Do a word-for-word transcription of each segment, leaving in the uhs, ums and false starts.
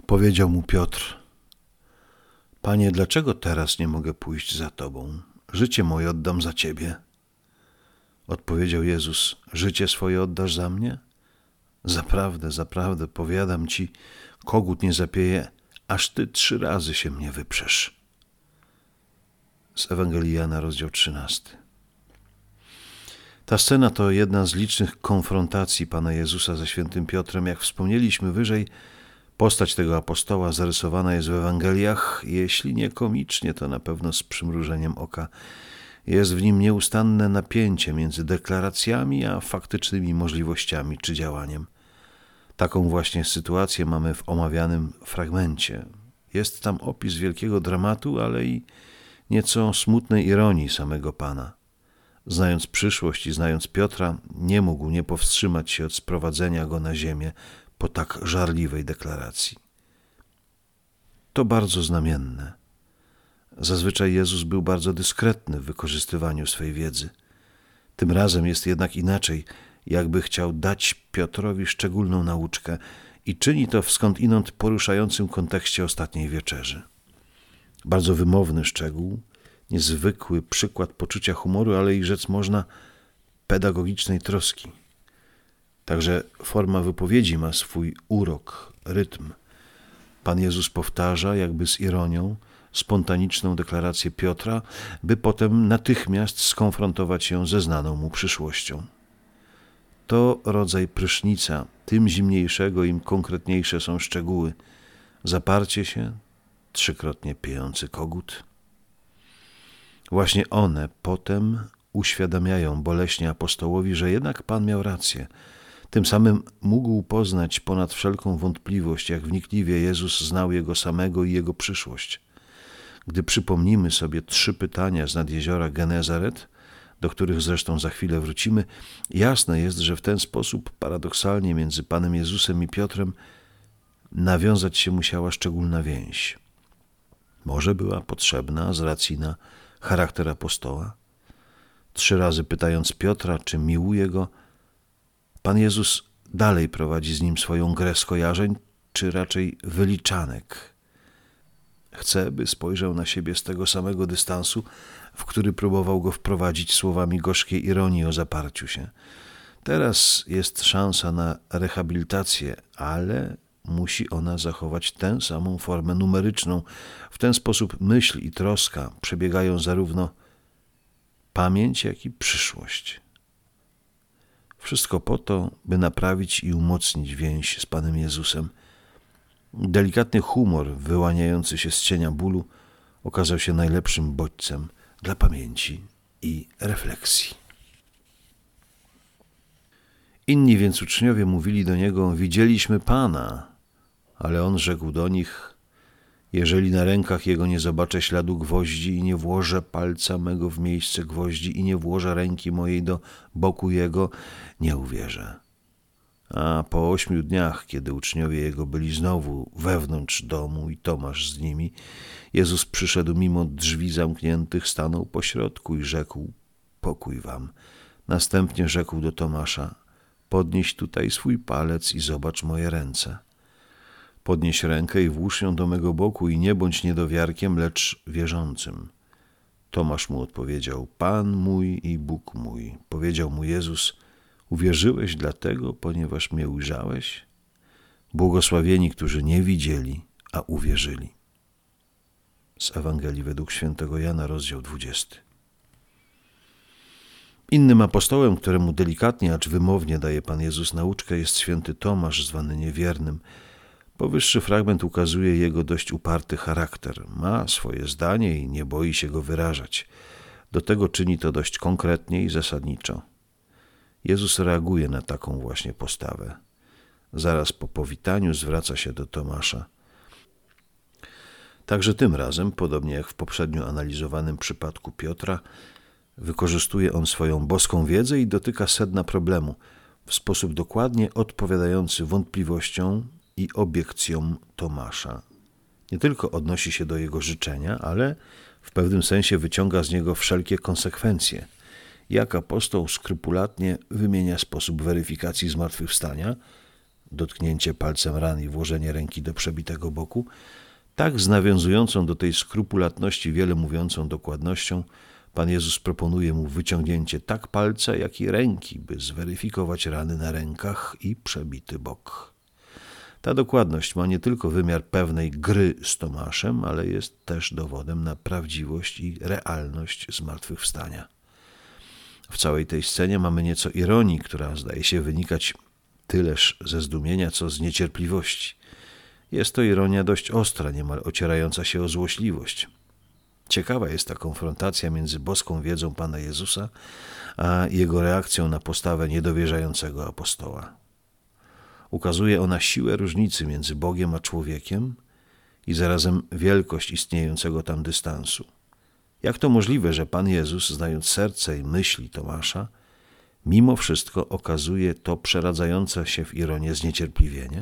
Odpowiedział mu Piotr: Panie, dlaczego teraz nie mogę pójść za Tobą? Życie moje oddam za Ciebie. Odpowiedział Jezus: Życie swoje oddasz za mnie? Zaprawdę, zaprawdę, powiadam Ci, kogut nie zapieje, aż Ty trzy razy się mnie wyprzesz. Z Ewangelii Jana, rozdział trzynasty. Ta scena to jedna z licznych konfrontacji Pana Jezusa ze świętym Piotrem. Jak wspomnieliśmy wyżej, postać tego apostoła zarysowana jest w Ewangeliach, jeśli nie komicznie, to na pewno z przymrużeniem oka. Jest w nim nieustanne napięcie między deklaracjami a faktycznymi możliwościami czy działaniem. Taką właśnie sytuację mamy w omawianym fragmencie. Jest tam opis wielkiego dramatu, ale i nieco smutnej ironii samego Pana. Znając przyszłość i znając Piotra, nie mógł nie powstrzymać się od sprowadzenia go na ziemię po tak żarliwej deklaracji. To bardzo znamienne. Zazwyczaj Jezus był bardzo dyskretny w wykorzystywaniu swej wiedzy. Tym razem jest jednak inaczej, jakby chciał dać Piotrowi szczególną nauczkę i czyni to w skądinąd poruszającym kontekście ostatniej wieczerzy. Bardzo wymowny szczegół, niezwykły przykład poczucia humoru, ale i rzec można pedagogicznej troski. Także forma wypowiedzi ma swój urok, rytm. Pan Jezus powtarza, jakby z ironią, spontaniczną deklarację Piotra, by potem natychmiast skonfrontować ją ze znaną mu przyszłością. To rodzaj prysznica, tym zimniejszego, im konkretniejsze są szczegóły. Zaparcie się, trzykrotnie piejący kogut. Właśnie one potem uświadamiają boleśnie apostołowi, że jednak Pan miał rację. Tym samym mógł poznać ponad wszelką wątpliwość, jak wnikliwie Jezus znał Jego samego i Jego przyszłość. Gdy przypomnimy sobie trzy pytania z nad jeziora Genezaret, do których zresztą za chwilę wrócimy, jasne jest, że w ten sposób paradoksalnie między Panem Jezusem i Piotrem nawiązać się musiała szczególna więź. Może była potrzebna z racji na charakter apostoła? Trzy razy pytając Piotra, czy miłuje go, Pan Jezus dalej prowadzi z nim swoją grę skojarzeń, czy raczej wyliczanek. Chce, by spojrzał na siebie z tego samego dystansu, w który próbował go wprowadzić słowami gorzkiej ironii o zaparciu się. Teraz jest szansa na rehabilitację, ale musi ona zachować tę samą formę numeryczną. W ten sposób myśl i troska przebiegają zarówno pamięć, jak i przyszłość. Wszystko po to, by naprawić i umocnić więź z Panem Jezusem. Delikatny humor wyłaniający się z cienia bólu okazał się najlepszym bodźcem dla pamięci i refleksji. Inni więc uczniowie mówili do Niego: widzieliśmy Pana, ale On rzekł do nich: jeżeli na rękach Jego nie zobaczę śladu gwoździ i nie włożę palca mego w miejsce gwoździ i nie włożę ręki mojej do boku Jego, nie uwierzę. A po ośmiu dniach, kiedy uczniowie Jego byli znowu wewnątrz domu i Tomasz z nimi, Jezus przyszedł mimo drzwi zamkniętych, stanął pośrodku i rzekł: pokój wam. Następnie rzekł do Tomasza: podnieś tutaj swój palec i zobacz moje ręce. Podnieś rękę i włóż ją do mego boku i nie bądź niedowiarkiem, lecz wierzącym. Tomasz mu odpowiedział: Pan mój i Bóg mój. Powiedział mu Jezus: uwierzyłeś dlatego, ponieważ mnie ujrzałeś? Błogosławieni, którzy nie widzieli, a uwierzyli. Z Ewangelii według świętego Jana, rozdział dwudziesty. Innym apostołem, któremu delikatnie, acz wymownie daje Pan Jezus nauczkę, jest święty Tomasz, zwany niewiernym. Powyższy fragment ukazuje jego dość uparty charakter. Ma swoje zdanie i nie boi się go wyrażać. Do tego czyni to dość konkretnie i zasadniczo. Jezus reaguje na taką właśnie postawę. Zaraz po powitaniu zwraca się do Tomasza. Także tym razem, podobnie jak w poprzednio analizowanym przypadku Piotra, wykorzystuje on swoją boską wiedzę i dotyka sedna problemu w sposób dokładnie odpowiadający wątpliwościom i obiekcjom Tomasza. Nie tylko odnosi się do jego życzenia, ale w pewnym sensie wyciąga z niego wszelkie konsekwencje. Jak apostoł skrupulatnie wymienia sposób weryfikacji zmartwychwstania, dotknięcie palcem ran i włożenie ręki do przebitego boku, tak z nawiązującą do tej skrupulatności wiele mówiącą dokładnością Pan Jezus proponuje mu wyciągnięcie tak palca, jak i ręki, by zweryfikować rany na rękach i przebity bok. Ta dokładność ma nie tylko wymiar pewnej gry z Tomaszem, ale jest też dowodem na prawdziwość i realność zmartwychwstania. W całej tej scenie mamy nieco ironii, która zdaje się wynikać tyleż ze zdumienia, co z niecierpliwości. Jest to ironia dość ostra, niemal ocierająca się o złośliwość. Ciekawa jest ta konfrontacja między boską wiedzą Pana Jezusa, a jego reakcją na postawę niedowierzającego apostoła. Ukazuje ona siłę różnicy między Bogiem a człowiekiem i zarazem wielkość istniejącego tam dystansu. Jak to możliwe, że Pan Jezus, znając serce i myśli Tomasza, mimo wszystko okazuje to przeradzające się w ironię zniecierpliwienie?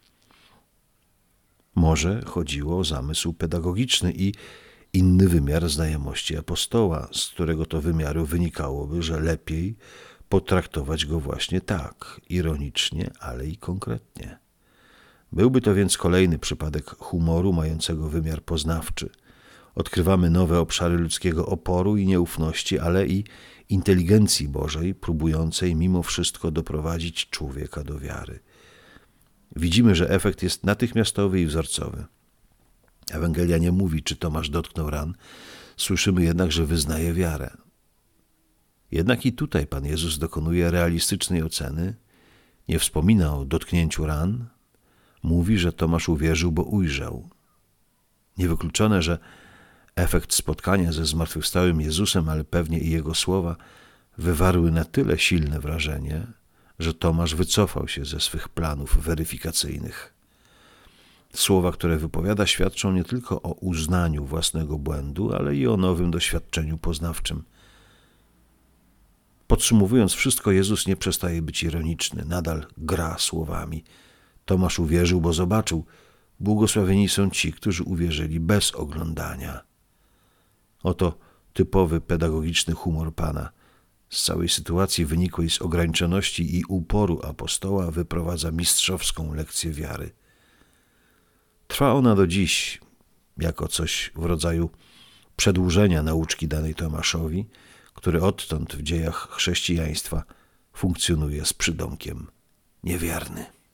Może chodziło o zamysł pedagogiczny i inny wymiar znajomości apostoła, z którego to wymiaru wynikałoby, że lepiej potraktować go właśnie tak, ironicznie, ale i konkretnie. Byłby to więc kolejny przypadek humoru mającego wymiar poznawczy. Odkrywamy nowe obszary ludzkiego oporu i nieufności, ale i inteligencji Bożej, próbującej mimo wszystko doprowadzić człowieka do wiary. Widzimy, że efekt jest natychmiastowy i wzorcowy. Ewangelia nie mówi, czy Tomasz dotknął ran, słyszymy jednak, że wyznaje wiarę. Jednak i tutaj Pan Jezus dokonuje realistycznej oceny, nie wspomina o dotknięciu ran, mówi, że Tomasz uwierzył, bo ujrzał. Niewykluczone, że efekt spotkania ze zmartwychwstałym Jezusem, ale pewnie i Jego słowa, wywarły na tyle silne wrażenie, że Tomasz wycofał się ze swych planów weryfikacyjnych. Słowa, które wypowiada, świadczą nie tylko o uznaniu własnego błędu, ale i o nowym doświadczeniu poznawczym. Podsumowując wszystko, Jezus nie przestaje być ironiczny, nadal gra słowami. Tomasz uwierzył, bo zobaczył. Błogosławieni są ci, którzy uwierzyli bez oglądania. Oto typowy pedagogiczny humor Pana. Z całej sytuacji wynikłej z ograniczoności i uporu apostoła wyprowadza mistrzowską lekcję wiary. Trwa ona do dziś jako coś w rodzaju przedłużenia nauczki danej Tomaszowi, który odtąd w dziejach chrześcijaństwa funkcjonuje z przydomkiem niewierny.